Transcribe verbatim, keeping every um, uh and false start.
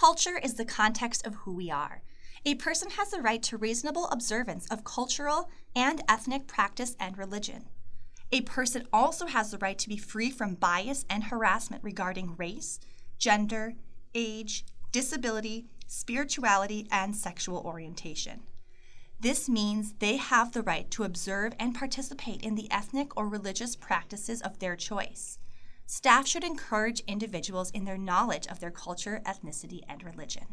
Culture is the context of who we are. A person has the right to reasonable observance of cultural and ethnic practice and religion. A person also has the right to be free from bias and harassment regarding race, gender, age, disability, spirituality, and sexual orientation. This means they have the right to observe and participate in the ethnic or religious practices of their choice. Staff should encourage individuals in their knowledge of their culture, ethnicity, and religion.